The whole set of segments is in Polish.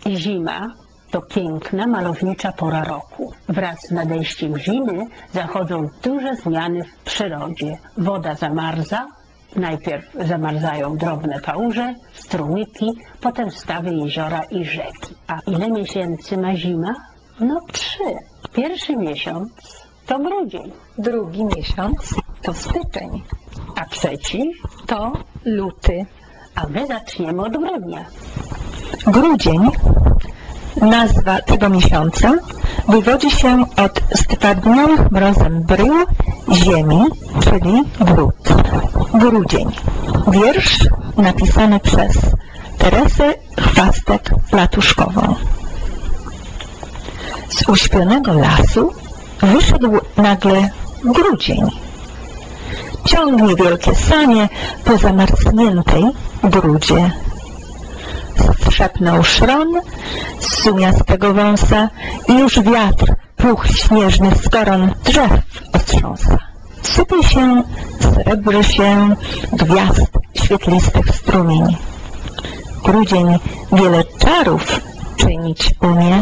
Zima to piękna, malownicza pora roku. Wraz z nadejściem zimy zachodzą duże zmiany w przyrodzie. Woda zamarza, najpierw zamarzają drobne kałuże, strumyki, potem stawy jeziora i rzeki. A ile miesięcy ma zima? No 3. Pierwszy miesiąc to grudzień. Drugi miesiąc to styczeń, A trzeci? to luty. A my zaczniemy od grudnia. Grudzień, nazwa tego miesiąca, wywodzi się od stwardniałych mrozem brył ziemi, czyli grud. Grudzień. Wiersz napisany przez Teresę Chwastek-Latuszkową. Z uśpionego lasu wyszedł nagle grudzień. Ciągnie wielkie sanie po zamarzniętej grudzie. Strzepnął szron z sumiastego wąsa i już wiatr puch śnieżnych z koron drzew otrząsa. Sypie się, srebrzy się gwiazd świetlistych strumień. Grudzień wiele czarów czynić umie.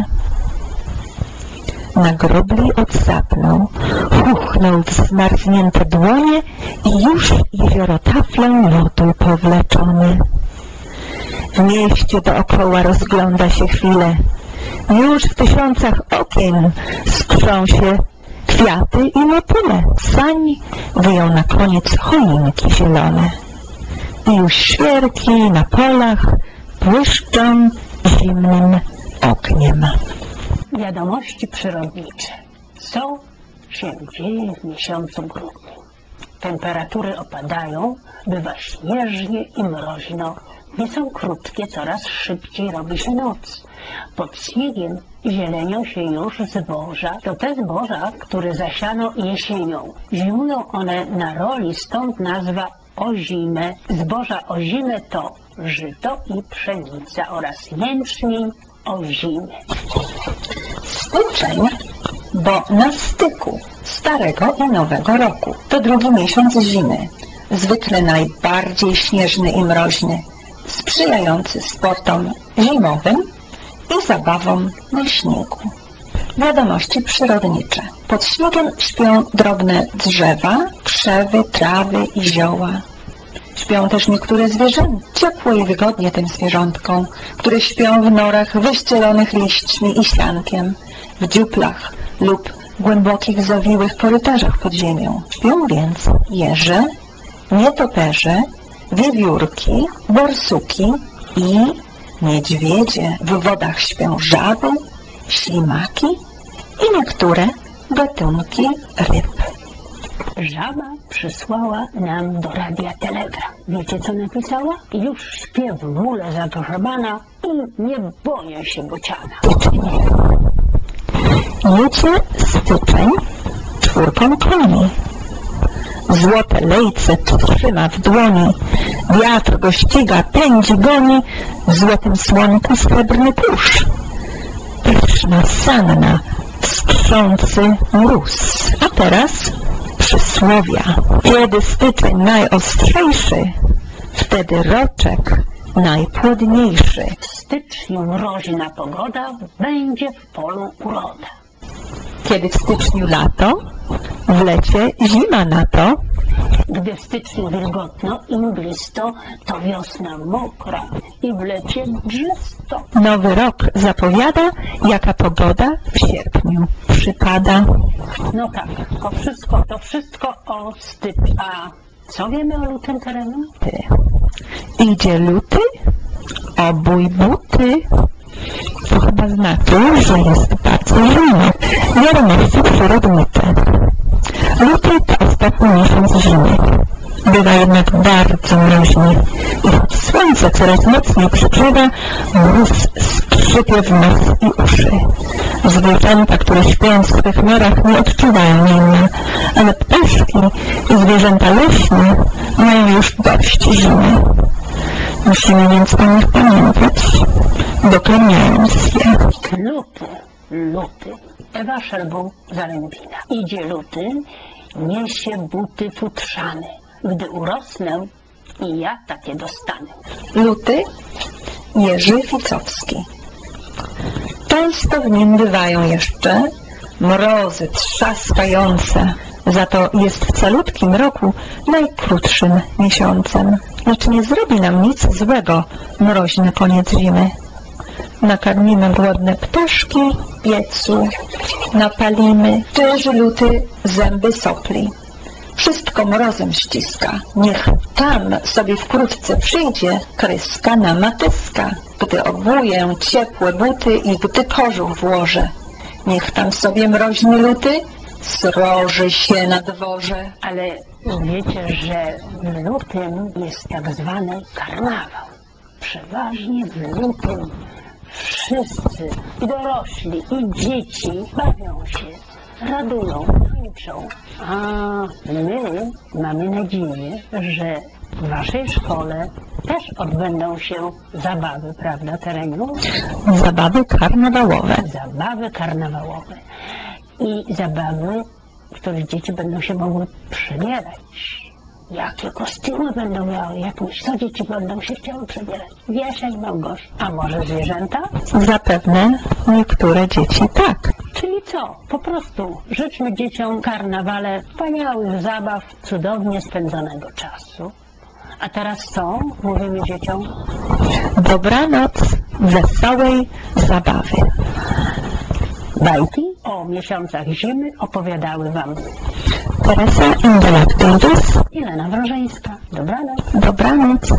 Na grobli odsapnął, chuchnął w zmarznięte dłonie i już jezioro taflą lodu powleczony. W mieście dookoła rozgląda się chwilę. Już w tysiącach okien skrzą się kwiaty i motyle. Sań wyją na koniec choinki zielone. I już świerki na polach błyszczą zimnym ogniem. Wiadomości przyrodnicze. Co się dzieje w miesiącu grudniu? Temperatury opadają, bywa śnieżnie i mroźno. Dni są krótkie, coraz szybciej robi się noc. Pod śniegiem zielenią się już zboża. To te zboża, które zasiano jesienią. Zimują one na roli, stąd nazwa ozime. Zboża ozime to żyto i pszenica oraz jęczmień ozimy. Styczeń, bo na styku starego i nowego roku. To drugi miesiąc zimy, zwykle najbardziej śnieżny i mroźny, sprzyjający sportom zimowym i zabawom na śniegu. Wiadomości przyrodnicze. Pod śniegiem śpią drobne drzewa, krzewy, trawy i zioła. Śpią też niektóre zwierzęta. Ciepło i wygodnie tym zwierzątkom, które śpią w norach wyścielonych liśćmi i siankiem, w dziuplach lub głębokich, zawiłych korytarzach pod ziemią. Śpią więc jeże, nietoperze, wiewiórki, borsuki i niedźwiedzie. W wodach śpią żaby, ślimaki i niektóre gatunki ryb. Żaba przysłała nam do radia telegram. Wiecie, co napisała? Już śpię w mule zagrzebana i nie boję się bociana. Jedzie styczeń 4 koni. Złote lejce trzyma w dłoni. Wiatr go ściga, pędzi, goni. W złotym słonku srebrny kurz. Pyszna sanna, wstrzący mróz. A teraz przysłowia. Kiedy styczeń najostrzejszy, wtedy roczek najpłodniejszy. W styczniu mroźna pogoda, będzie w polu uroda. Kiedy w styczniu lato, w lecie zima na to. Gdy w styczniu wilgotno i mglisto, to wiosna mokra i w lecie brzysto. Nowy rok zapowiada, jaka pogoda w sierpniu przypada. No tak, to wszystko o styczniu. A co wiemy o lutym terenu? Idzie luty, obój buty. To chyba znaczy, że jest bardzo zimno. Wiadomości przyrodnicze. Luty to ostatni miesiąc zimy. Bywa jednak bardzo mroźny i choć słońce coraz mocniej przygrzewa, mróz skrzypie w nos i uszy. Zwierzęta, które śpią w swych norach, nie odczuwają zimna, ale ptaszki i zwierzęta leśne mają już dość zimy. Musimy więc o nich pamiętać, dokarmiając je. Luty. Ewa Szerbu-Zarębina. Idzie luty, niesie buty futrzane. Gdy urosnę, i ja takie dostanę. Luty, Jerzy Ficowski. Często w nim bywają jeszcze mrozy trzaskające, za to jest w calutkim roku najkrótszym miesiącem. Lecz nie zrobi nam nic złego mroźny koniec zimy. Nakarmimy głodne ptaszki w piecu, napalimy też luty zęby sopli. Wszystko mrozem ściska, niech tam sobie wkrótce przyjdzie kryska na matyska, gdy obuję ciepłe buty i gdy kożuch włożę. Niech tam sobie mroźny luty sroży się na dworze. Ale wiecie, że w lutym jest tak zwany karnawał. Przeważnie w lutym wszyscy, i dorośli, i dzieci bawią się, radują, tańczą. A my mamy nadzieję, że w waszej szkole też odbędą się zabawy, prawda, Tereniu? Zabawy karnawałowe. Zabawy karnawałowe. I zabawy, w których dzieci będą się mogły przebierać. Jakie kostiumy będą miały, co dzieci będą się chciały przebierać. Wieszać, Małgoś. A może zwierzęta? Zapewne niektóre dzieci tak. Czyli co? Po prostu życzmy dzieciom karnawale wspaniałych zabaw, cudownie spędzonego czasu. A teraz co? Mówimy dzieciom. Dobranoc, wesołej zabawy. Bajki o miesiącach zimy opowiadały wam Teresa Indolak-Davis. Ilena Wrożeńska. Dobranoc. Dobranoc.